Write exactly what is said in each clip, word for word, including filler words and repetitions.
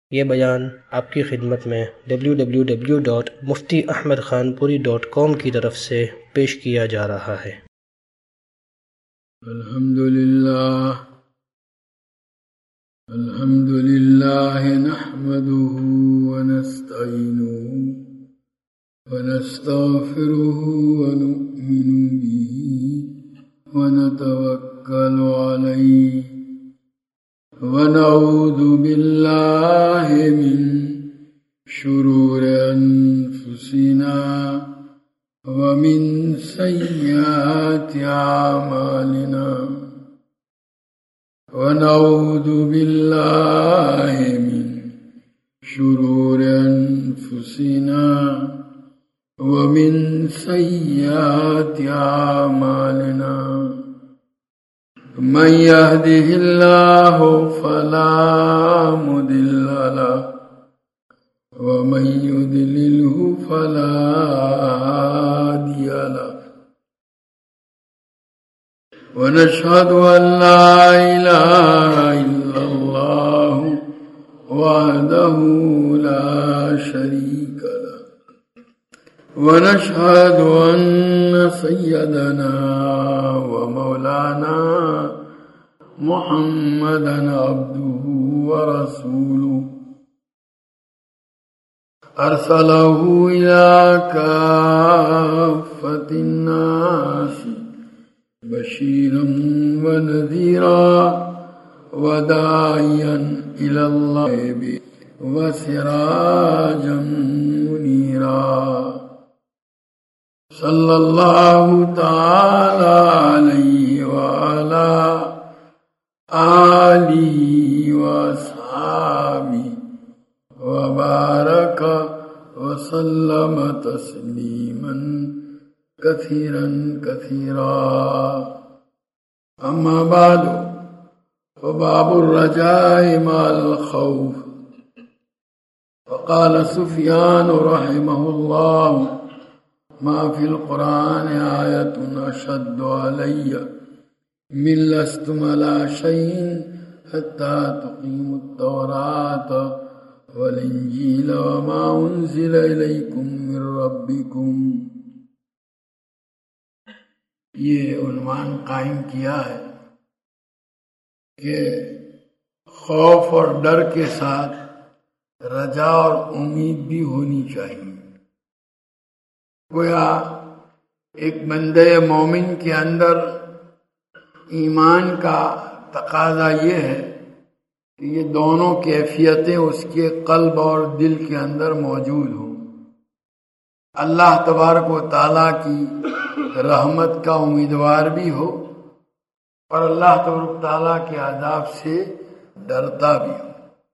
یہ بیان آپ کی خدمت میں W W W dot Mufti Ahmad Khanpuri dot کام کی طرف سے پیش کیا جا رہا ہے۔ الحمد للہ الحمد للہ نحمده ونستعینه ونستغفره ونؤمن به ونتوکل علیہ ونعوذ باللہ من شرور انفسنا ومن سیئات اعمالنا ونعوذ باللہ من شرور انفسنا ومن سیئات اعمالنا من يهده الله فلا مضل له ومن يضلله فلا هادي له ونشهد أن لا إله إلا الله وحده لا شريك له ونشهد أن سيدنا ومولانا محمدا عبده ورسوله أرسله إلى كافة الناس بشيرا ونذيرا وداعيا إلى الله وسراجا منيرا صلى الله تعالى عليه وعلى آله وأصحابه وبارك وسلم تسليما كثيرا كثيرا أما بعد فباب الرجاء مع الخوف. وقال سفيان رحمه الله ما في القرآن آية أشد علي من لستم على شيء حتى تقيموا التوراة والإنجيل وما أنزل إليكم من ربكم. یہ عنوان قائم کیا ہے کہ خوف اور ڈر کے ساتھ رجا اور امید بھی ہونی چاہیے. گویا ایک بندے مومن کے اندر ایمان کا تقاضا یہ ہے کہ یہ دونوں کیفیتیں اس کے قلب اور دل کے اندر موجود ہوں. اللہ تبارک و تعالیٰ کی رحمت کا امیدوار بھی ہو اور اللہ تبارک و تعالیٰ کے عذاب سے ڈرتا بھی ہو.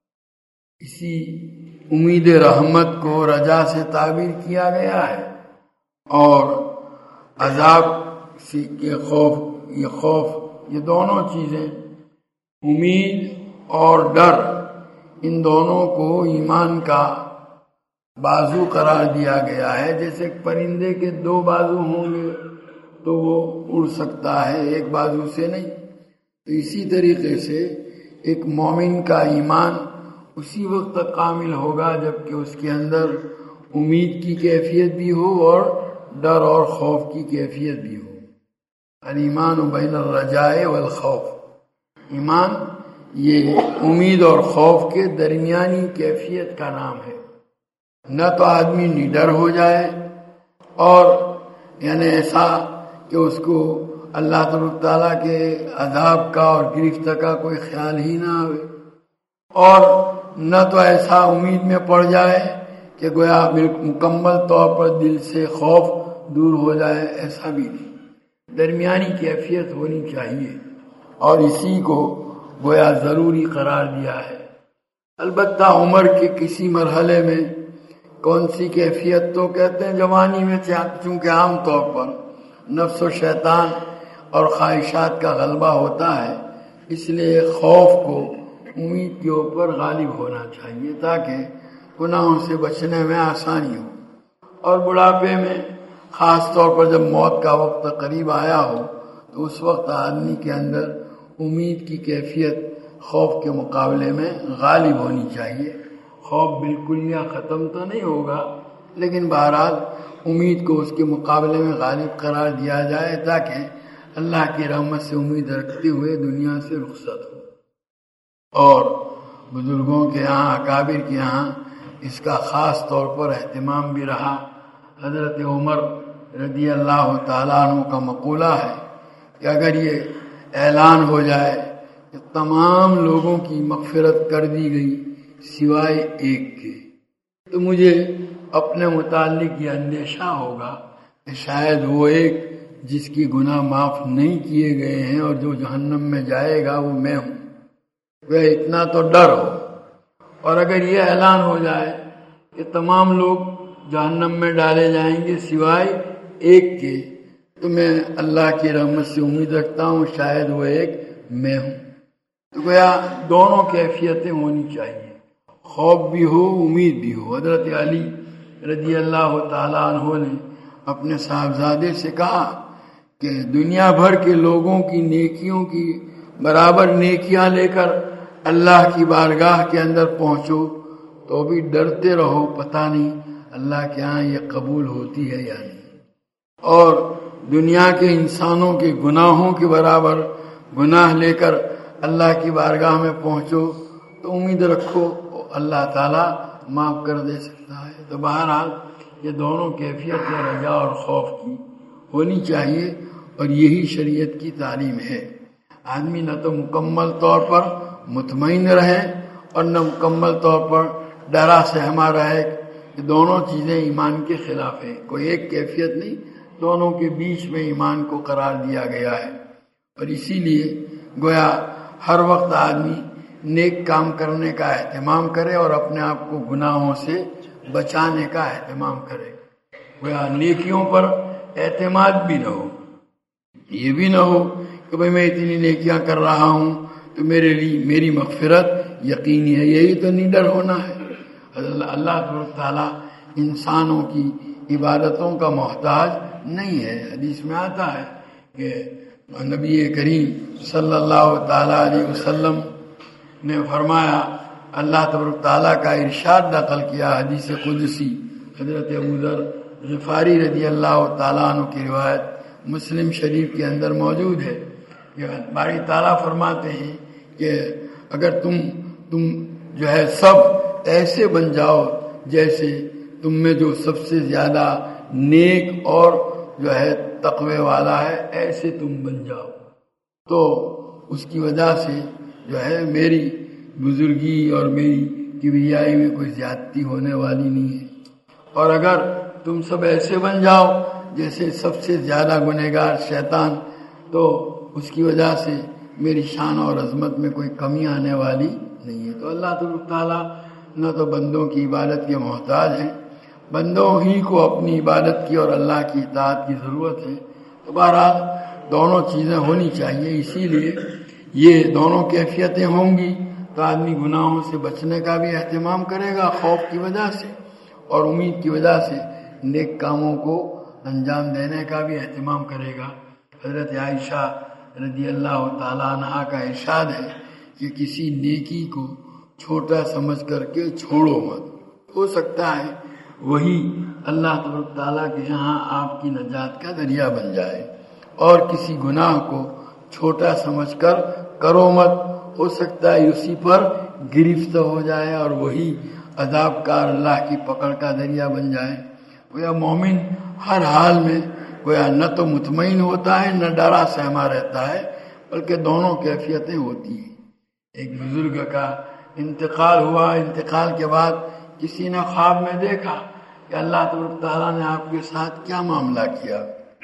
اسی امید رحمت کو رجا سے تعبیر کیا گیا ہے اور عذاب سے کے خوف یہ خوف یہ دونوں چیزیں امید اور ڈر ان دونوں کو ایمان کا بازو قرار دیا گیا ہے. جیسے ایک پرندے کے دو بازو ہوں گے تو وہ اڑ سکتا ہے ایک بازو سے نہیں. تو اسی طریقے سے ایک مومن کا ایمان اسی وقت تک کامل ہوگا جب کہ اس کے اندر امید کی کیفیت بھی ہو اور ڈر اور خوف کی کیفیت بھی ہو. الایمان بین الرجاء والخوف. ایمان یہ امید اور خوف کے درمیانی کیفیت کا نام ہے. نہ تو آدمی نڈر ہو جائے اور یعنی ایسا کہ اس کو اللہ تبارک تعالیٰ کے عذاب کا اور گرفت کا کوئی خیال ہی نہ آئے، اور نہ تو ایسا امید میں پڑ جائے کہ گویا مکمل طور پر دل سے خوف دور ہو جائے، ایسا بھی نہیں. درمیانی کیفیت ہونی چاہیے اور اسی کو گویا ضروری قرار دیا ہے. البتہ عمر کے کسی مرحلے میں کون سی کیفیت تو کہتے ہیں جوانی میں، چونکہ عام طور پر نفس و شیطان اور خواہشات کا غلبہ ہوتا ہے، اس لیے خوف کو امید کے اوپر غالب ہونا چاہیے تاکہ گناہوں سے بچنے میں آسانی ہو. اور بڑھاپے میں خاص طور پر جب موت کا وقت قریب آیا ہو تو اس وقت آدمی کے اندر امید کی کیفیت خوف کے مقابلے میں غالب ہونی چاہیے. خوف بالکل یا ختم تو نہیں ہوگا، لیکن بہرحال امید کو اس کے مقابلے میں غالب قرار دیا جائے تاکہ اللہ کی رحمت سے امید رکھتے ہوئے دنیا سے رخصت ہو۔ اور بزرگوں کے یہاں، اکابر کے یہاں اس کا خاص طور پر اہتمام بھی رہا۔ حضرت عمر رضی اللہ تعالیٰ عنہ کا مقولہ ہے کہ اگر یہ اعلان ہو جائے کہ تمام لوگوں کی مغفرت کر دی گئی سوائے ایک کے، تو مجھے اپنے متعلق یہ اندیشہ ہوگا کہ شاید وہ ایک جس کی گناہ معاف نہیں کیے گئے ہیں اور جو جہنم میں جائے گا وہ میں ہوں، وہ اتنا تو ڈر ہو۔ اور اگر یہ اعلان ہو جائے کہ تمام لوگ جہنم میں ڈالے جائیں گے سوائے ایک کے، تو میں اللہ کی رحمت سے امید رکھتا ہوں شاید وہ ایک میں ہوں۔ تو گویا دونوں کیفیتیں ہونی چاہیے، خوف بھی ہو، امید بھی ہو۔ حضرت علی رضی اللہ تعالیٰ عنہ نے اپنے صاحبزادے سے کہا کہ دنیا بھر کے لوگوں کی نیکیوں کی برابر نیکیاں لے کر اللہ کی بارگاہ کے اندر پہنچو تو بھی ڈرتے رہو، پتہ نہیں اللہ کے ہاں یہ قبول ہوتی ہے یا نہیں۔ اور دنیا کے انسانوں کے گناہوں کے برابر گناہ لے کر اللہ کی بارگاہ میں پہنچو تو امید رکھو اللہ تعالیٰ معاف کر دے سکتا ہے۔ تو بہرحال یہ دونوں کیفیت رجا اور خوف کی ہونی چاہیے، اور یہی شریعت کی تعلیم ہے۔ آدمی نہ تو مکمل طور پر مطمئن رہے اور نہ مکمل طور پر ڈرا سہما رہے، کہ دونوں چیزیں ایمان کے خلاف ہیں۔ کوئی ایک کیفیت نہیں، دونوں کے بیچ میں ایمان کو قرار دیا گیا ہے۔ اور اسی لیے گویا ہر وقت آدمی نیک کام کرنے کا اہتمام کرے اور اپنے آپ کو گناہوں سے بچانے کا اہتمام کرے۔ گویا نیکیوں پر اعتماد بھی نہ ہو، یہ بھی نہ ہو کہ بھئی میں اتنی نیکیاں کر رہا ہوں تو میرے لیے میری مغفرت یقینی ہے، یہی تو نڈر ہونا ہے۔ اللہ تعالیٰ انسانوں کی عبادتوں کا محتاج نہیں ہے۔ حدیث میں آتا ہے کہ نبی کریم صلی اللہ تعالیٰ علیہ وسلم نے فرمایا، اللہ تبارک تعالیٰ کا ارشاد نقل کیا، حدیث قدسی حضرت ابو ذر غفاری رضی اللہ تعالیٰ عنہ کی روایت مسلم شریف کے اندر موجود ہے کہ باری تعالیٰ فرماتے ہیں کہ اگر تم تم جو ہے سب ایسے بن جاؤ جیسے تم میں جو سب سے زیادہ نیک اور جو ہے تقوی والا ہے، ایسے تم بن جاؤ، تو اس کی وجہ سے جو ہے میری بزرگی اور میری کبریائی میں کوئی زیادتی ہونے والی نہیں ہے۔ اور اگر تم سب ایسے بن جاؤ جیسے سب سے زیادہ گنہگار شیطان، تو اس کی وجہ سے میری شان اور عظمت میں کوئی کمی آنے والی نہیں ہے۔ تو اللہ تعالیٰ نہ تو بندوں کی عبادت کے محتاج ہیں، بندوں ہی کو اپنی عبادت کی اور اللہ کی اطاعت کی ضرورت ہے۔ تو بہرحال دونوں چیزیں ہونی چاہیے، اسی لیے یہ دونوں کیفیتیں ہوں گی تو آدمی گناہوں سے بچنے کا بھی اہتمام کرے گا خوف کی وجہ سے، اور امید کی وجہ سے نیک کاموں کو انجام دینے کا بھی اہتمام کرے گا۔ حضرت عائشہ رضی اللہ تعالیٰ عنہا کا ارشاد ہے کہ کسی نیکی کو چھوٹا سمجھ کر کے چھوڑو مت، ہو سکتا ہے وہی اللہ تبارک تعالیٰ کے یہاں آپ کی نجات کا ذریعہ بن جائے، اور کسی گناہ کو چھوٹا سمجھ کر کرو مت، ہو سکتا ہے اسی پر گرفتہ ہو جائے اور وہی عذاب کار اللہ کی پکڑ کا ذریعہ بن جائے۔ گویا مومن ہر حال میں گویا نہ تو مطمئن ہوتا ہے نہ ڈرا سہما رہتا ہے، بلکہ دونوں کیفیتیں ہوتی ہیں۔ ایک بزرگ کا انتقال ہوا، انتقال کے بعد کسی نے خواب میں دیکھا کہ اللہ تبارک تعالیٰ نے آپ کے ساتھ کیا معاملہ کیا،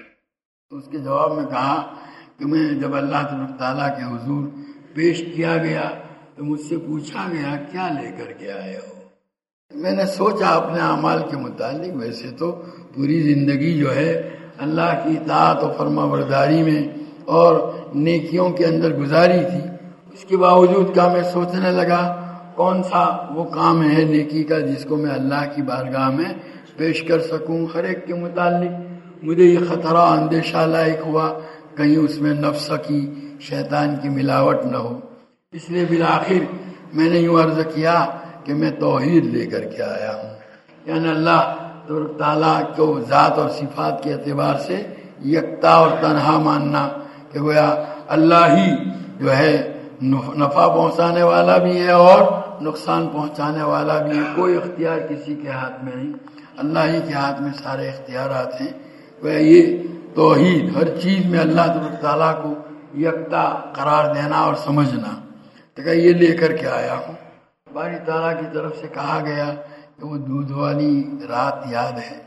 تو اس کے جواب میں کہا کہ میں جب اللہ تبارک تعالیٰ کے حضور پیش کیا گیا تو مجھ سے پوچھا گیا کیا لے کر کے آئے ہو۔ میں نے سوچا اپنے اعمال کے متعلق، ویسے تو پوری زندگی جو ہے اللہ کی اطاعت و فرما برداری میں اور نیکیوں کے اندر گزاری تھی، اس کے باوجود کیا میں سوچنے لگا کون سا وہ کام ہے نیکی کا جس کو میں اللہ کی بارگاہ میں پیش کر سکوں۔ ہر ایک کے متعلق مجھے یہ خطرہ اندیشہ لاحق ہوا کہیں اس میں نفس کی شیطان کی ملاوٹ نہ ہو، اس لیے بالآخر میں نے یوں عرض کیا کہ کہ میں توحید لے کر کے آیا ہوں، یعنی اللہ تعالیٰ کو ذات اور صفات کے اعتبار سے یکتا اور تنہا ماننا کہ گویا اللہ ہی جو ہے نفع پہنچانے والا بھی ہے اور نقصان پہنچانے والا بھی ہے، کوئی اختیار کسی کے ہاتھ میں نہیں، اللہ ہی کے ہاتھ میں سارے اختیارات ہیں۔ گویا یہ توحید، ہر چیز میں اللہ تعالیٰ کو یکتا قرار دینا اور سمجھنا، تو کہ یہ لے کر کے آیا ہوں۔ باری تعالیٰ کی طرف سے کہا گیا کہ وہ دودھ والی رات یاد ہے،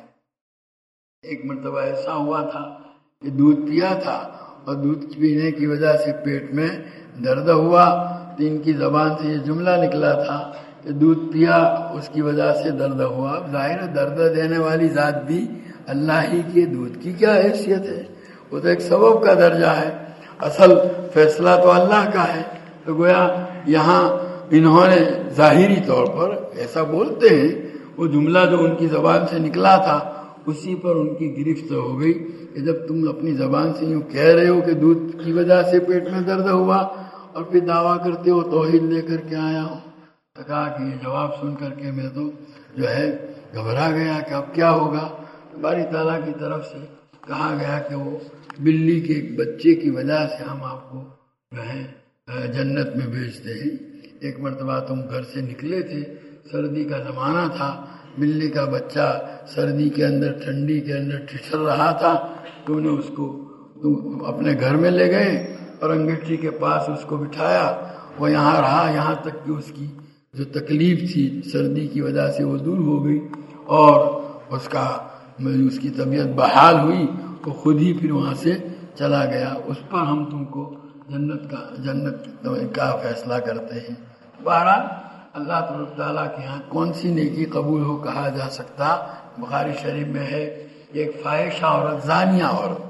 ایک مرتبہ ایسا ہوا تھا کہ دودھ پیا تھا اور دودھ پینے کی وجہ سے پیٹ میں درد ہوا، تو ان کی زبان سے یہ جملہ نکلا تھا کہ دودھ پیا اس کی وجہ سے درد ہوا۔ اب ظاہر درد دینے والی ذات بھی اللہ ہی کی، دودھ کی کیا حیثیت ہے، وہ تو ایک سبب کا درجہ ہے، اصل فیصلہ تو اللہ کا ہے۔ تو گویا یہاں انہوں نے ظاہری طور پر ایسا بولتے ہیں، وہ جملہ جو ان کی زبان سے نکلا تھا اسی پر ان کی گرفت ہو گئی کہ جب تم اپنی زبان سے یوں کہہ رہے ہو کہ دودھ کی وجہ سے پیٹ میں درد ہوا اور پھر دعویٰ کرتے ہو توحید لے کر کے آیا ہوں، تو کہا کہ یہ جواب سن کر کے میں تو جو ہے گھبرا گیا کہ اب کیا ہوگا۔ باری تعالیٰ کی طرف سے کہا گیا کہ وہ بلی کے ایک بچے کی وجہ سے ہم آپ کو جو ہے جنت میں بھیجتے ہیں۔ ایک مرتبہ تم گھر سے نکلے تھے، سردی کا زمانہ تھا، بلی کا بچہ سردی کے اندر، ٹھنڈی کے اندر ٹھٹر رہا تھا، تو نے اس کو تم اپنے گھر میں لے گئے اور انگیٹھی کے پاس اس کو بٹھایا، وہ یہاں رہا یہاں تک کہ اس کی جو تکلیف تھی سردی کی وجہ سے وہ دور ہو گئی اور اس کا اس کی طبیعت بحال ہوئی، وہ خود ہی پھر وہاں سے چلا گیا۔ اس پر ہم تم کو جنت کا جنت کا فیصلہ کرتے ہیں۔ بہرحال اللہ تعالیٰ کے ہاں کون سی نیکی قبول ہو کہا جا سکتا؟ بخاری شریف میں ہے ایک فاحشہ عورت، زانیہ عورت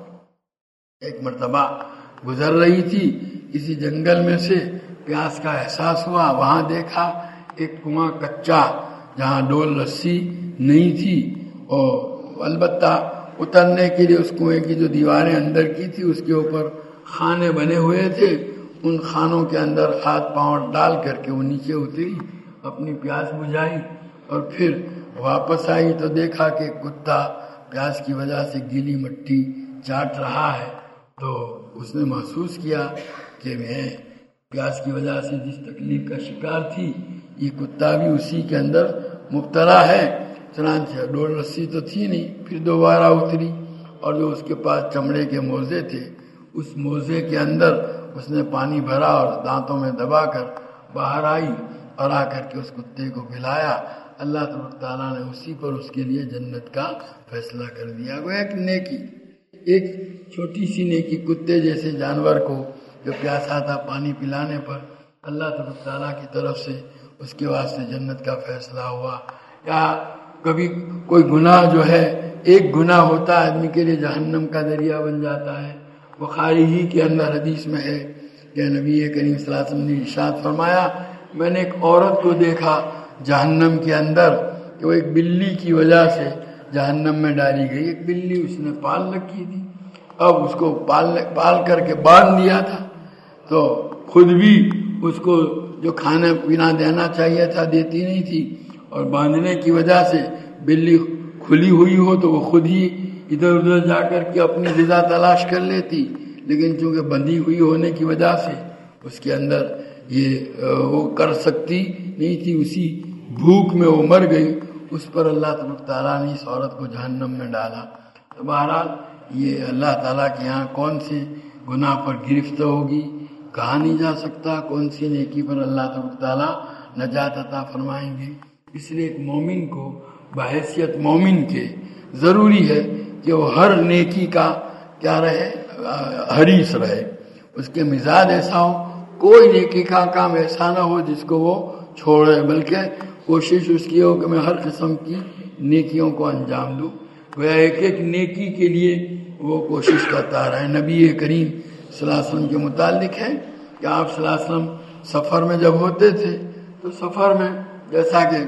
ایک مرتبہ گزر رہی تھی کسی جنگل میں سے، پیاس کا احساس ہوا، وہاں دیکھا ایک کنواں کچا جہاں ڈول رسی نہیں تھی، اور البتہ اترنے کے لیے اس کنویں کی جو دیواریں اندر کی تھی اس کے اوپر خانے بنے ہوئے تھے، ان خانوں کے اندر ہاتھ پاؤں ڈال کر کے وہ نیچے اتری، اپنی پیاس بجھائی اور پھر واپس آئی تو دیکھا کہ کتا پیاس کی وجہ سے گیلی مٹی چاٹ رہا ہے، تو اس نے محسوس کیا کہ میں پیاس کی وجہ سے جس تکلیف کا شکار تھی یہ کتا بھی اسی کے اندر مبتلا ہے۔ چنانچہ ڈول رسی تو تھی نہیں، پھر دوبارہ اتری اور جو اس کے پاس چمڑے کے موزے تھے اس موزے کے اندر اس نے پانی بھرا اور دانتوں میں دبا کر باہر آئی اور آ کر کے اس کتے کو پلایا۔ اللہ تعالیٰ نے اسی پر اس کے لیے جنت کا فیصلہ کر دیا۔ وہ ایک نیکی، ایک چھوٹی سی نیکی، کتے جیسے جانور کو جو پیاسا تھا پانی پلانے پر اللہ تعالیٰ کی طرف سے اس کے واسطے جنت کا فیصلہ ہوا۔ یا کبھی کوئی گناہ جو ہے، ایک گناہ ہوتا ہے آدمی کے لیے جہنم کا ذریعہ بن جاتا ہے۔ بخاری ہی کے اندر حدیث میں ہے کہ نبی کریم صلی اللہ علیہ وسلم نے ارشاد فرمایا، میں نے ایک عورت کو دیکھا جہنم کے اندر کہ وہ ایک بلی کی وجہ سے جہنم میں ڈالی گئی۔ ایک بلی اس نے پال رکھی تھی، اب اس کو پال پال کر کے باندھ دیا تھا، تو خود بھی اس کو جو کھانا پینا دینا چاہیے تھا دیتی نہیں تھی، اور باندھنے کی وجہ سے بلی کھلی ہوئی ہو تو وہ خود ہی ادھر ادھر جا کر کے اپنی غذا تلاش کر لیتی، لیکن چونکہ بندھی ہوئی ہونے کی وجہ سے اس کے اندر یہ وہ کر سکتی نہیں تھی، اسی بھوک میں وہ مر گئی۔ اس پر اللہ تعالیٰ نے اس عورت کو جہنم میں ڈالا۔ تو بہرحال یہ اللہ تعالیٰ کے یہاں کون سے گناہ پر گرفت ہوگی کہا نہیں جا سکتا، کون سی نیکی پر اللہ تعالیٰ نجات عطا فرمائیں گے۔ اس لیے ایک مومن کو بحیثیت مومن کے ضروری ہے کہ وہ ہر نیکی کا کیا رہے، حریص رہے، اس کے مزاج ایسا ہو، کوئی نیکی کا کام ایسا نہ ہو جس کو وہ چھوڑے، بلکہ کوشش اس کی ہو کہ میں ہر قسم کی نیکیوں کو انجام دوں۔ وہ ایک ایک نیکی کے لیے وہ کوشش کرتا رہے۔ نبی کریم صلی اللہ علیہ وسلم کے متعلق ہے کہ آپ صلی اللہ علیہ وسلم سفر میں جب ہوتے تھے تو سفر میں جیسا کہ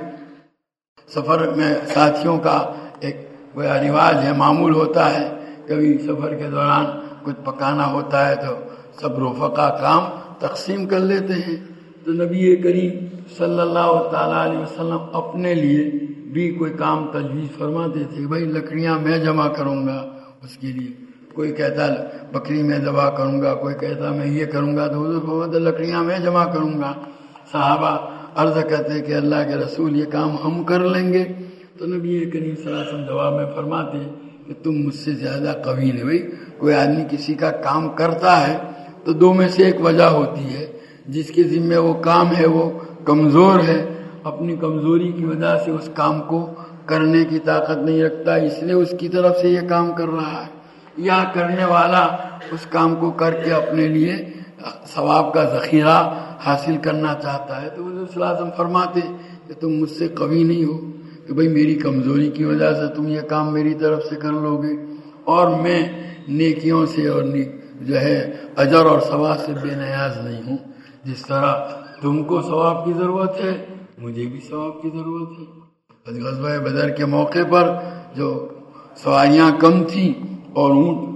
سفر میں ساتھیوں کا ایک رواج ہے، معمول ہوتا ہے، کبھی سفر کے دوران کچھ پکانا ہوتا ہے تو سب رفقا کام تقسیم کر لیتے ہیں۔ تو نبی کریم صلی اللہ تعالیٰ علیہ وسلم اپنے لیے بھی کوئی کام تجویز فرماتے تھے. بھائی لکڑیاں میں جمع کروں گا اس کے لیے. کوئی کہتا بکری میں ذبح کروں گا, کوئی کہتا میں یہ کروں گا, تو حضور فرماتے لکڑیاں میں جمع کروں گا. صحابہ عرض کرتے کہ اللہ کے رسول یہ کام ہم کر لیں گے. تو نبی کریم صلی اللہ علیہ وسلم جواب میں فرماتے کہ تم مجھ سے زیادہ قوی نہیں. بھائی کوئی آدمی کسی کا کام کرتا ہے تو دو میں سے ایک وجہ ہوتی ہے. جس کے ذمہ وہ کام ہے وہ کمزور ہے, اپنی کمزوری کی وجہ سے اس کام کو کرنے کی طاقت نہیں رکھتا, اس لیے اس کی طرف سے یہ کام کر رہا ہے. یا کرنے والا اس کام کو کر کے اپنے لیے ثواب کا ذخیرہ حاصل کرنا چاہتا ہے. تو حضور صلی اللہ علیہ وسلم فرماتے کہ تم مجھ سے قوی نہیں ہو کہ بھئی میری کمزوری کی وجہ سے تم یہ کام میری طرف سے کر لو گے, اور میں نیکیوں سے اور جو ہے اجر اور ثواب سے بے نیاز نہیں ہوں. جس طرح تم کو ثواب کی ضرورت ہے مجھے بھی ثواب کی ضرورت ہے. غزوہ بدر کے موقع پر جو سواریاں کم تھیں اور اونٹ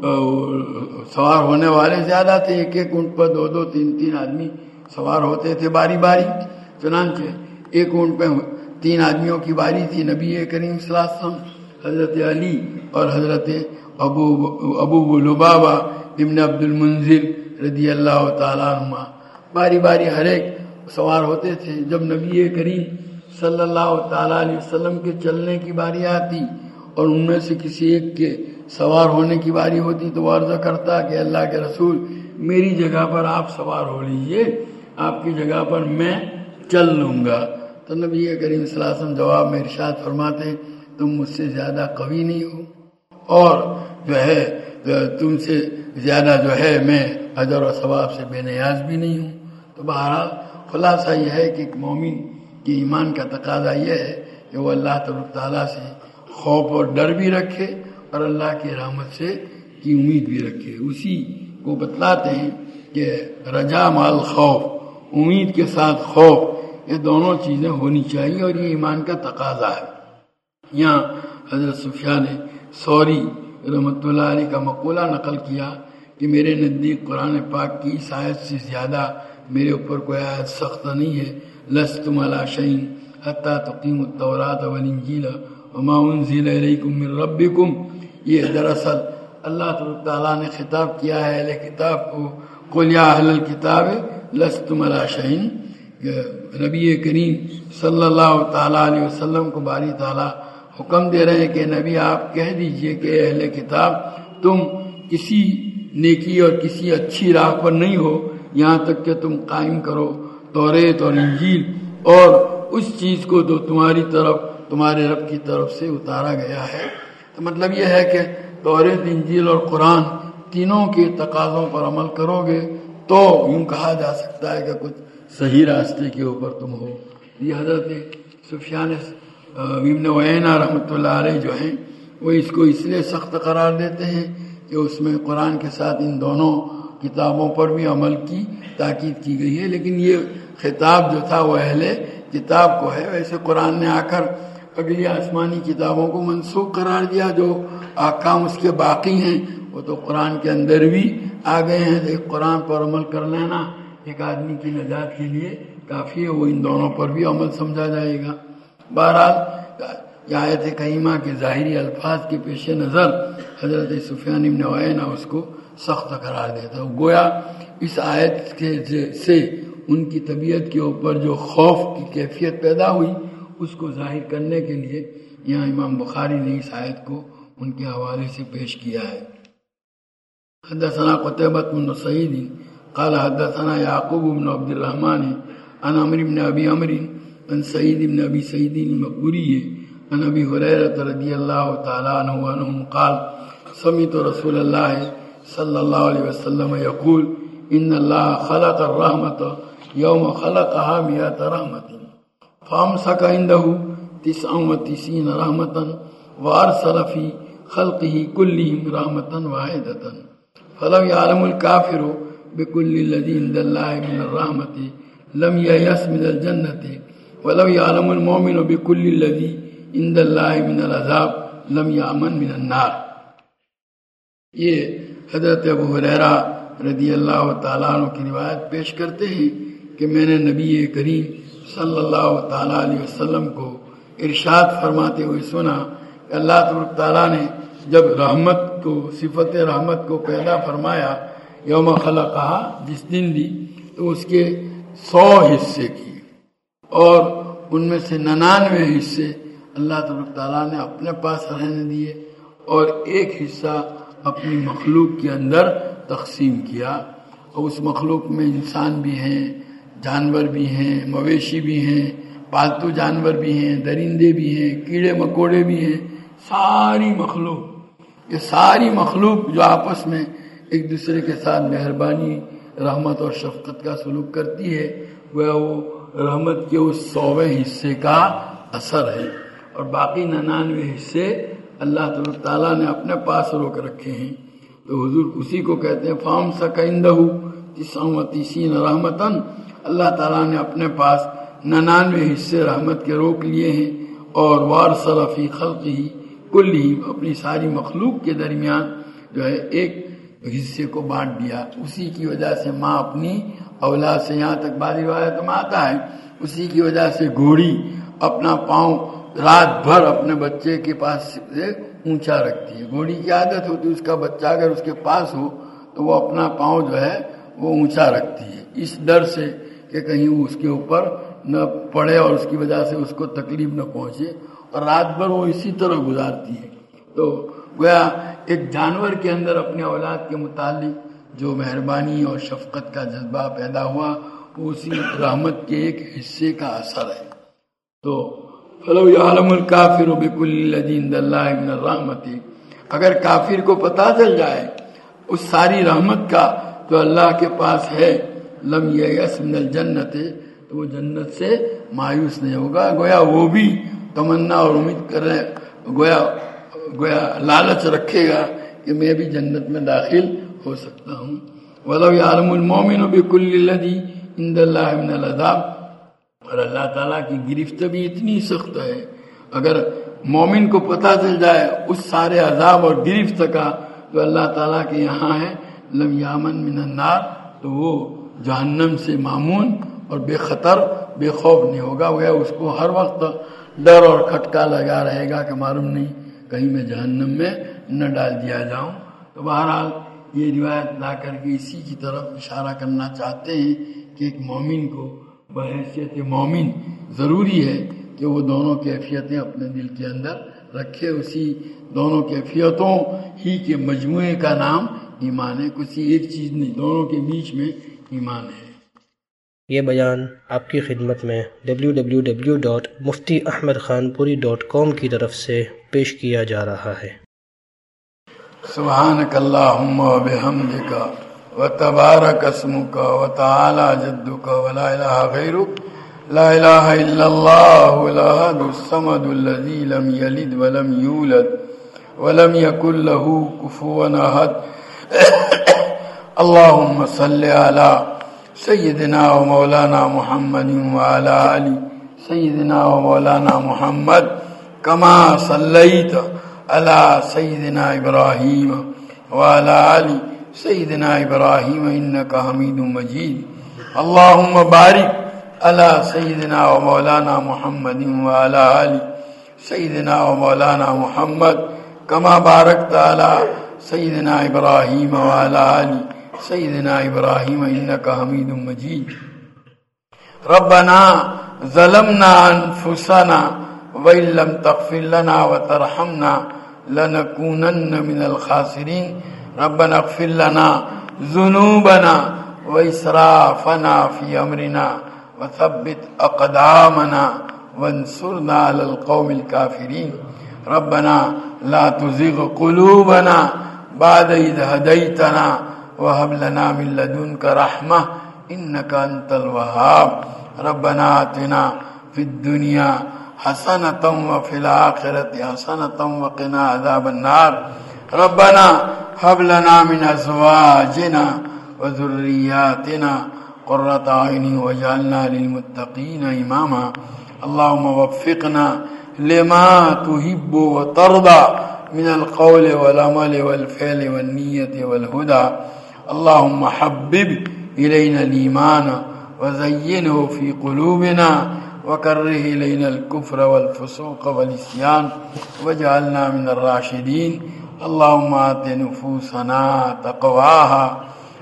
سوار ہونے والے زیادہ تھے, ایک ایک اونٹ پر دو دو تین تین آدمی سوار ہوتے تھے باری باری. چنانچہ ایک اونٹ پہ تین آدمیوں کی باری تھی. نبی کریم صلی اللہ علیہ وسلم, حضرت علی اور حضرت ابو ابو لبابہ ابن عبد المنذر رضی اللہ تعالیٰ عنہ باری باری ہر ایک سوار ہوتے تھے. جب نبی کریم صلی اللہ تعالیٰ علیہ وسلم کے چلنے کی باری آتی اور ان میں سے کسی ایک کے سوار ہونے کی باری ہوتی تو وہ عرض کرتا کہ اللہ کے رسول میری جگہ پر آپ سوار ہو لیجئے, آپ کی جگہ پر میں چل لوں گا. تو نبی کریم صلی اللہ علیہ وسلم جواب میں ارشاد فرماتے تم مجھ سے زیادہ قوی نہیں ہو اور جو ہے تم سے زیادہ جو ہے میں اجر و ثواب سے بے نیاز بھی نہیں ہوں. تو بہرحال خلاصہ یہ ہے کہ ایک مومن کے ایمان کا تقاضا یہ ہے کہ وہ اللہ تبارک تعالیٰ سے خوف اور ڈر بھی رکھے اور اللہ کی رحمت سے کی امید بھی رکھے. اسی کو بتلاتے ہیں کہ رجا مال خوف, امید کے ساتھ خوف, یہ دونوں چیزیں ہونی چاہیے اور یہ ایمان کا تقاضا ہے. یہاں حضرت سفیان ثوری رحمۃ اللہ علیہ کا مقولہ نقل کیا کہ میرے نزدیک قرآن پاک کی اس آیت سے زیادہ میرے اوپر کوئی آیت سخت نہیں ہے. لستم علی شیء حتی تقیموا التوراۃ والانجیل وما انزل الیکم من ربکم. یہ دراصل اللہ تعالیٰ نے خطاب کیا ہے اہل کتاب کو, قل یا اہل الکتاب لستم علی شیء. نبی کریم صلی اللہ تعالیٰ علیہ وسلم کو باری تعالیٰ حکم دے رہے ہیں کہ نبی آپ کہہ دیجئے کہ اہل کتاب تم کسی نیکی اور کسی اچھی راہ پر نہیں ہو یہاں تک کہ تم قائم کرو توریت اور انجیل اور اس چیز کو جو تمہاری طرف تمہارے رب کی طرف سے اتارا گیا ہے. تو مطلب یہ ہے کہ توریت, انجیل اور قرآن تینوں کے تقاضوں پر عمل کرو گے تو یوں کہا جا سکتا ہے کہ کچھ صحیح راستے کے اوپر تم ہو. یہ حضرت سفیان ابن عیینہ رحمۃ اللہ علیہ جو ہیں وہ اس کو اس لیے سخت قرار دیتے ہیں کہ اس میں قرآن کے ساتھ ان دونوں کتابوں پر بھی عمل کی تاکید کی گئی ہے. لیکن یہ خطاب جو تھا وہ اہل کتاب کو ہے. ویسے قرآن نے آ کر اگلی آسمانی کتابوں کو منسوخ قرار دیا, جو احکام اس کے باقی ہیں وہ تو قرآن کے اندر بھی آ گئے ہیں. ایک قرآن پر عمل کر لینا ایک آدمی کی نجات کے لیے کافی ہے, وہ ان دونوں پر بھی عمل سمجھا جائے گا. بہرحال آیت کریمہ کے ظاہری الفاظ کے پیش نظر حضرت سفیان ابن عیینہ اس کو سخت قرار دیتا ہے. گویا اس آیت کے سے ان کی طبیعت کے اوپر جو خوف کی کیفیت پیدا ہوئی اس کو ظاہر کرنے کے لیے یہاں امام بخاری نے اس آیت کو ان کے حوالے سے پیش کیا ہے. حدثنا قتیبہ بن سعید قال حدثنا یعقوب بن عبد الرحمن عن عمرو بن ابی عمرو عن سعید بن ابی سعید المقبوری عن ابی ہریرہ رضی اللہ تعالی عنہ عنہ قال سمعت رسول اللہ صلی اللہ علیہ وسلم یقول ان اللہ خلق الرحمت یوم خلقها مئات رحمت فامسک عنده تسع وتسعین رحمتا وارسل فی خلقه كلهم رحمتا واحدة فلو يعلم الكافر بكل الذي عند الله من الرحمة لم ييأس من الجنة ولو يعلم المؤمن بكل الذي عند الله من العذاب لم يأمن من النار. یہ حضرت ابو ہریرہ رضی اللہ تعالیٰ عنہ کی روایت پیش کرتے ہیں کہ میں نے نبی کریم صلی اللہ تعالیٰ علیہ وسلم کو ارشاد فرماتے ہوئے سنا کہ اللہ تبارک تعالیٰ نے جب رحمت کو، صفت رحمت کو پیدا فرمایا، یوم خلقہ، جس دن دی، تو اس کے سو حصے کیے اور ان میں سے ننانوے حصے اللہ تبارک تعالیٰ نے اپنے پاس رہنے دیے اور ایک حصہ اپنی مخلوق کے اندر تقسیم کیا. اور اس مخلوق میں انسان بھی ہیں، جانور بھی ہیں، مویشی بھی ہیں، پالتو جانور بھی ہیں، درندے بھی ہیں، کیڑے مکوڑے بھی ہیں. ساری مخلوق، یہ ساری مخلوق جو آپس میں ایک دوسرے کے ساتھ مہربانی، رحمت اور شفقت کا سلوک کرتی ہے، وہ رحمت کے اس سوویں حصے کا اثر ہے. اور باقی ننانوے حصے اللہ تعالیٰ نے اپنے پاس روک رکھے ہیں. تو حضور اسی کو کہتے ہیں فام سکندہ تسعۃ و تسعین رحمتاً. اللہ تعالیٰ نے اپنے پاس ننانوے حصے رحمت کے روک لیے ہیں اور وارسل فی خلقہ کلہ، اپنی ساری مخلوق کے درمیان جو ہے ایک حصے کو بانٹ دیا. اسی کی وجہ سے ماں اپنی اولاد سے، یہاں تک بعض روایت میں آتا ہے، اسی کی وجہ سے گھوڑی اپنا پاؤں رات بھر اپنے بچے کے پاس سے اونچا رکھتی ہے. گھوڑی کی عادت ہوتی ہے، اس کا بچہ اگر اس کے پاس ہو تو وہ اپنا پاؤں جو ہے وہ اونچا رکھتی ہے، اس ڈر سے کہ کہیں وہ اس کے اوپر نہ پڑے اور اس کی وجہ سے اس کو تکلیف نہ پہنچے. اور رات بھر وہ اسی طرح گزارتی ہے. تو گویا ایک جانور کے اندر اپنے اولاد کے متعلق جو مہربانی اور شفقت کا جذبہ پیدا ہوا، وہ اسی رحمت کے ایک حصے کا اثر ہے. تو فَلَوْ يَعْلَمُ الْكَافِرُ بِكُلِّ الَّذِي عِندَ اللَّهِ مِنَ الرَّحْمَةِ، اگر کافر کو پتہ چل جائے اس ساری رحمت کا جو اللہ کے پاس ہے، لم یَیأس مِنَ الْجَنَّةِ، تو وہ جنت سے مایوس نہیں ہوگا. گویا وہ بھی تمنا اور امید کر رہے، گویا گویا لالچ رکھے گا کہ میں بھی جنت میں داخل ہو سکتا ہوں. وَلَوْ يَعْلَمُ الْمُؤْمِنُ بِكُلِّ الَّذِي عِندَ اللَّهِ مِنَ الْعَذَابِ، اور اللہ تعالیٰ کی گرفت بھی اتنی سخت ہے، اگر مومن کو پتہ چل جائے اس سارے عذاب اور گرفت کا جو اللہ تعالیٰ کے یہاں ہے، لم یامن من النار، تو وہ جہنم سے مامون اور بے خطر، بے خوف نہیں ہوگا. وہ اس کو ہر وقت ڈر اور کھٹکا لگا رہے گا کہ معلوم نہیں کہیں میں جہنم میں نہ ڈال دیا جاؤں. تو بہرحال یہ روایت لا کر کے اسی کی طرف اشارہ کرنا چاہتے ہیں کہ ایک مومن کو بحیثیت مومن ضروری ہے کہ وہ دونوں کیفیتیں اپنے دل کے اندر رکھے. اسی دونوں کیفیتوں ہی کے مجموعے کا نام ایمان ہے، کسی ایک چیز نہیں، دونوں کے بیچ میں ایمان ہے. یہ بیان آپ کی خدمت میں W W W dot Mufti Ahmad Khanpuri dot کام کی طرف سے پیش کیا جا رہا ہے. سبحانک اللہم و بحمدک وتبارک اسمک وتعالی جدک ولا الہ غیرک، لا الہ الا اللہ الاحد الصمد الذی لم یلد ولم یولد ولم یکن له کفوا احد. اللہم صلی علی سیدنا و مولانا محمد وعلی آل سیدنا و مولانا محمد کما صلیت علی سیدنا ابراہیم وعلی آل سیدنا ابراہیم انکا حمید مجید. اللہم بارک علی سیدنا و مولانا محمد وعلی آل سیدنا و مولانا محمد کما بارکت علی سیدنا ابراہیم وعلی آل سیدنا ابراہیم انکا حمید مجید. ربنا ظلمنا انفسنا وإن لم تغفر لنا وترحمنا لنكونن من الخاسرين. ربنا اغفر لنا ذنوبنا وإسرافنا في أمرنا وثبت أقدامنا وانصرنا على القوم الكافرين. ربنا لا تزغ قلوبنا بعد إذ هديتنا وهب لنا من لدنك رحمة إنك أنت الوهاب. ربنا آتنا في الدنيا حسنة وفي الآخرة حسنة وقنا عذاب النار. ربنا هب لنا من أزواجنا وذرياتنا قرة أعين واجعلنا للمتقين إماما. اللهم وفقنا لما تحب وترضى من القول والعمل والفعل والنية والهدى. اللهم حبب إلينا الإيمان وزينه في قلوبنا وكره إلينا الكفر والفسوق والعصيان واجعلنا من الراشدين. اللهم آت نفوسنا تقواها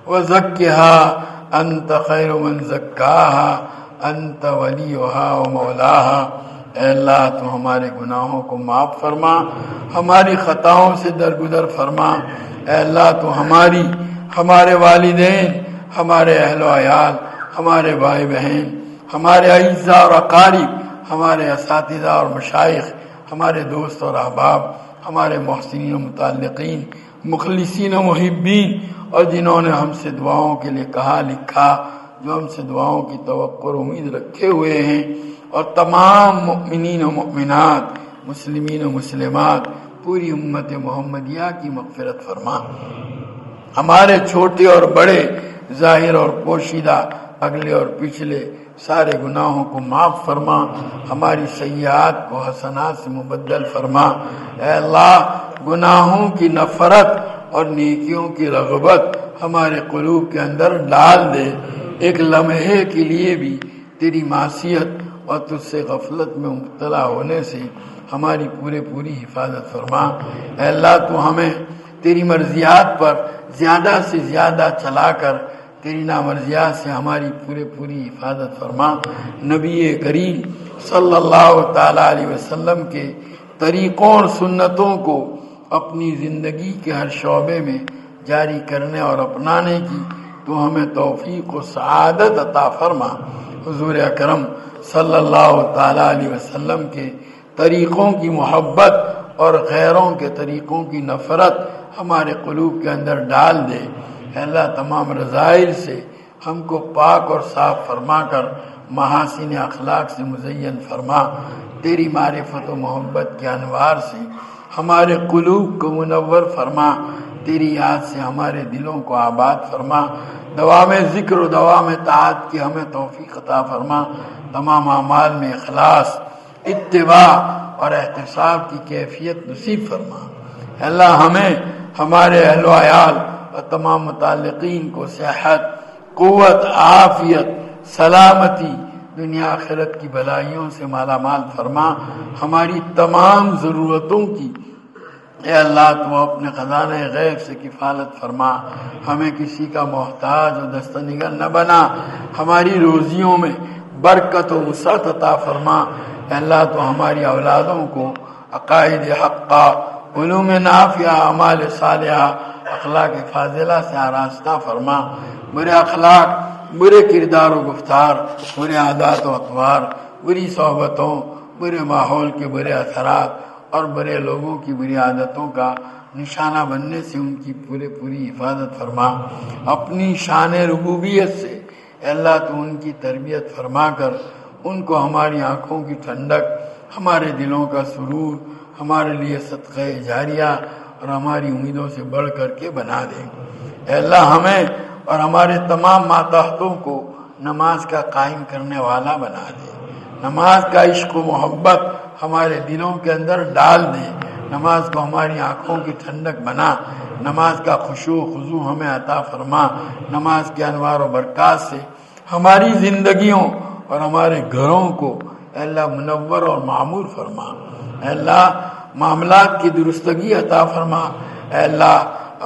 وزكها أنت خير من زكاها أنت وليها ومولاها. اے اللہ تو ہمارے گناہوں کو معاف فرما، ہماری خطاؤں سے درگزر فرما. اے اللہ تو ہماری، ہمارے والدین، ہمارے اہل و عیال، ہمارے بھائی بہن، ہمارے اعزاء اور اقارب، ہمارے اساتذہ اور مشائخ، ہمارے دوست اور احباب، ہمارے محسنین و متعلقین، مخلصین و محبین، اور جنہوں نے ہم سے دعاؤں کے لیے کہا لکھا، جو ہم سے دعاؤں کی توقع اور امید رکھے ہوئے ہیں، اور تمام مؤمنین و مؤمنات، مسلمین و مسلمات، پوری امت محمدیہ کی مغفرت فرما. ہمارے چھوٹے اور بڑے، ظاہر اور پوشیدہ، اگلے اور پچھلے سارے گناہوں کو معاف فرما. ہماری سیئات کو حسنات سے مبدل فرما. اے اللہ گناہوں کی نفرت اور نیکیوں کی رغبت ہمارے قلوب کے اندر ڈال دے. ایک لمحے کے لیے بھی تیری معصیت اور تجھ سے غفلت میں مبتلا ہونے سے ہماری پورے پوری حفاظت فرما. اے اللہ تو ہمیں تیری مرضیات پر زیادہ سے زیادہ چلا کر تیری نامرضیات سے ہماری پورے پوری حفاظت فرما. نبی کریم صلی اللہ تعالی علیہ وسلم کے طریقوں اور سنتوں کو اپنی زندگی کے ہر شعبے میں جاری کرنے اور اپنانے کی تو ہمیں توفیق و سعادت عطا فرما. حضور اکرم صلی اللہ تعالی علیہ وسلم کے طریقوں کی محبت اور غیروں کے طریقوں کی نفرت ہمارے قلوب کے اندر ڈال دے. اے اللہ تمام رذائل سے ہم کو پاک اور صاف فرما کر محاسن اخلاق سے مزین فرما. تیری معرفت و محبت کے انوار سے ہمارے قلوب کو منور فرما. تیری یاد سے ہمارے دلوں کو آباد فرما. دوام ذکر و دوام طاعت کی ہمیں توفیق عطا فرما. تمام اعمال میں اخلاص، اتباع اور احتساب کی کیفیت نصیب فرما. اللہ ہمیں، ہمارے اہل و عیال اور تمام متعلقین کو صحت، قوت، عافیت، سلامتی، دنیا آخرت کی بھلائیوں سے مالا مال فرما. ہماری تمام ضرورتوں کی اے اللہ تو اپنے خزانہ غیب سے کفالت فرما. ہمیں کسی کا محتاج و دستنگر نہ بنا. ہماری روزیوں میں برکت و وسعت عطا فرما. اے اللہ تو ہماری اولادوں کو عقائد حقہ، علوم نافعہ، اعمال صالحہ، اخلاق فاضلہ سے آراستہ فرما. برے اخلاق، برے کردار و گفتار، برے عادات و اطوار، بری صحبتوں، برے ماحول کے برے اثرات اور برے لوگوں کی بری عادتوں کا نشانہ بننے سے ان کی پورے پوری حفاظت فرما. اپنی شان ربوبیت سے اے اللہ تو ان کی تربیت فرما کر ان کو ہماری آنکھوں کی ٹھنڈک، ہمارے دلوں کا سرور، ہمارے لیے صدقہ جاریہ اور ہماری امیدوں سے بڑھ کر کے بنا دے. اے اللہ ہمیں اور ہمارے تمام ماتحتوں کو نماز کا قائم کرنے والا بنا دے. نماز کا عشق و محبت ہمارے دلوں کے اندر ڈال دے. نماز کو ہماری آنکھوں کی ٹھنڈک بنا. نماز کا خشوع و خضوع ہمیں عطا فرما. نماز کے انوار و برکات سے ہماری زندگیوں اور ہمارے گھروں کو اے اللہ منور اور معمور فرما. اے اللہ معاملات کی درستگی عطا فرما. اے اللہ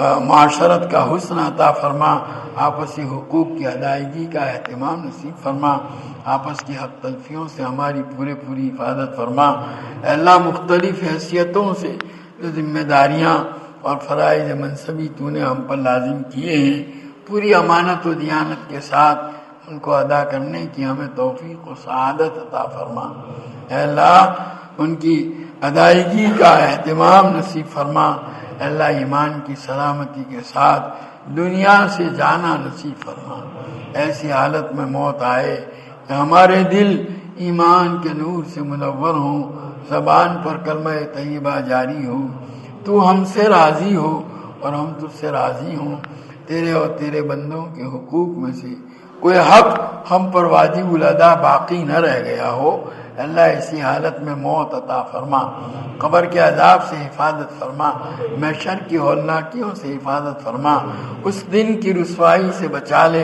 معاشرت کا حسن عطا فرما. آپسی حقوق کی ادائیگی کا اہتمام نصیب فرما. آپس کی حق تلفیوں سے ہماری پورے پوری حفاظت فرما. اے اللہ مختلف حیثیتوں سے جو ذمہ داریاں اور فرائض منصبی تو نے ہم پر لازم کیے ہیں، پوری امانت و دیانت کے ساتھ ان کو ادا کرنے کی ہمیں توفیق و سعادت عطا فرما. اے اللہ ان کی ادائیگی کا اہتمام نصیب فرما. اے اللہ ایمان کی سلامتی کے ساتھ دنیا سے جانا نصیب فرما. ایسی حالت میں موت آئے کہ ہمارے دل ایمان کے نور سے منور ہوں، زبان پر کلمہ طیبہ جاری ہو، تو ہم سے راضی ہو اور ہم تجھ سے راضی ہوں. تیرے اور تیرے بندوں کے حقوق میں سے کوئی حق ہم پر واجب الادا باقی نہ رہ گیا ہو. اللہ ایسی حالت میں موت عطا فرما. قبر کے عذاب سے حفاظت فرما. محشر کی ہولناکیوں سے حفاظت فرما. اس دن کی رسوائی سے بچا لے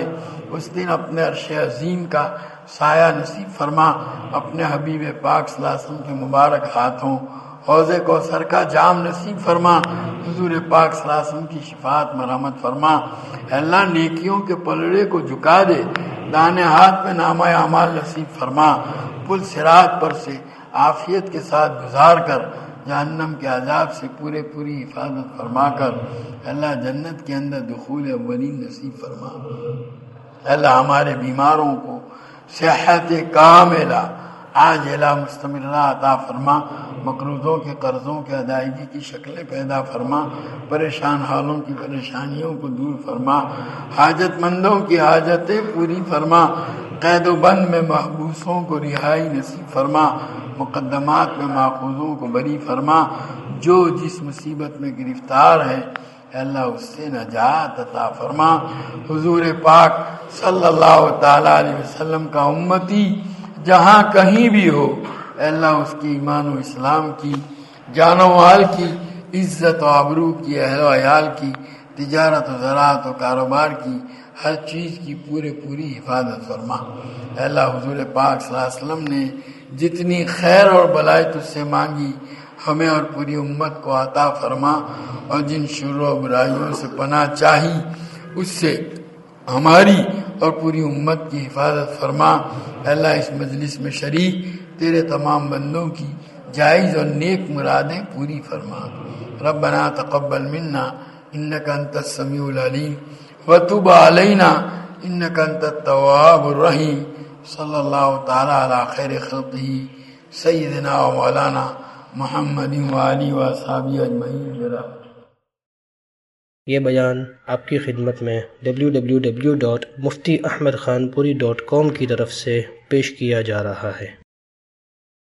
اس دن اپنے عرش عظیم کا سایہ نصیب فرما، اپنے حبیب پاک صلی اللہ علیہ وسلم کے مبارک ہاتھوں حوض کوثر کا جام نصیب فرما، حضور پاک صلی اللہ علیہ وسلم کی شفاعت مرحمت فرما۔ اے اللہ نیکیوں کے پلڑے کو جھکا دے، دانے ہاتھ میں نامہ اعمال نصیب فرما، پل صراط پر سے عافیت کے ساتھ گزار کر جہنم کے عذاب سے پورے پوری حفاظت فرما کر اے اللہ جنت کے اندر دخول اولین نصیب فرما۔ اے اللہ ہمارے بیماروں کو صحت کاملہ عاجلہ مستمرہ عطا فرما، مقروضوں کے قرضوں کے ادائیگی کی شکلیں پیدا فرما، پریشان حالوں کی پریشانیوں کو دور فرما، حاجت مندوں کی حاجتیں پوری فرما، قید و بند میں محبوسوں کو رہائی نصیب فرما، مقدمات میں ماخوذوں کو بری فرما، جو جس مصیبت میں گرفتار ہے اے اللہ اس سے نجات عطا فرما۔ حضور پاک صلی اللہ تعالی علیہ وسلم کا امتی جہاں کہیں بھی ہو اے اللہ اس کی ایمان و اسلام کی، جان و مال کی، عزت و آبرو کی، اہل و عیال کی، تجارت و زراعت و کاروبار کی، ہر چیز کی پورے پوری حفاظت فرما۔ اے اللہ حضور پاک صلی اللہ علیہ وسلم نے جتنی خیر اور بلائی تجھ سے مانگی ہمیں اور پوری امت کو عطا فرما، اور جن شر و برائیوں سے پناہ چاہی اس سے ہماری اور پوری امت کی حفاظت فرما۔ اے اللہ اس مجلس میں شریک تیرے تمام بندوں کی جائز اور نیک مرادیں پوری فرما۔ ربنا تقبل منا انک انت السمیع العلیم وتب علینا انک انت التواب الرحیم۔ صلی اللہ تعالی علی خیر خلقہ سیدنا و مولانا محمد و آلہ و اصحابہ اجمعین برحمتہ۔ یہ بیان آپ کی خدمت میں W W W dot Mufti Ahmad Khanpuri dot کام کی طرف سے پیش کیا جا رہا ہے۔